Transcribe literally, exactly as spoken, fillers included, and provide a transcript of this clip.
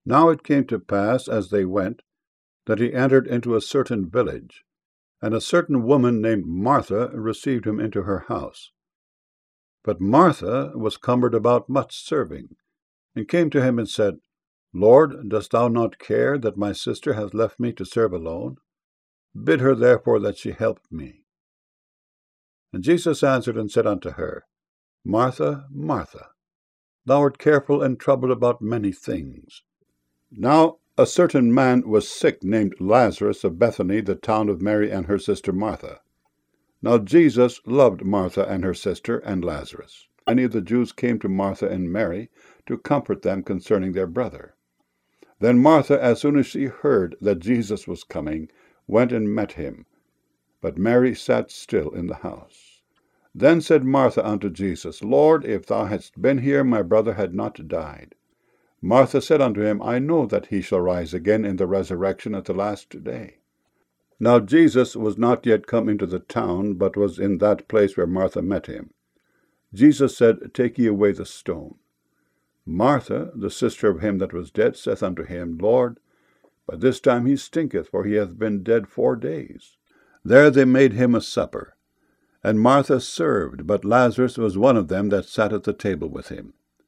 Now it came to pass, as they went, that he entered into a certain village, and a certain woman named Martha received him into her house. But Martha was cumbered about much serving, and came to him and said, Lord, dost thou not care that my sister hath left me to serve alone? Bid her therefore that she help me. And Jesus answered and said unto her, Martha, Martha, thou art careful and troubled about many things. Now a certain man was sick, named Lazarus, of Bethany, the town of Mary and her sister Martha. Now Jesus loved Martha and her sister and Lazarus. Many of the Jews came to Martha and Mary to comfort them concerning their brother. Then Martha, as soon as she heard that Jesus was coming, went and met him. But Mary sat still in the house. Then said Martha unto Jesus, Lord, if thou hadst been here, my brother had not died. Martha said unto him, I know that he shall rise again in the resurrection at the last day. Now Jesus was not yet come into the town, but was in that place where Martha met him. Jesus said, Take ye away the stone. Martha, the sister of him that was dead, saith unto him, Lord, by this time he stinketh, for he hath been dead four days. There they made him a supper, and Martha served, but Lazarus was one of them that sat at the table with him.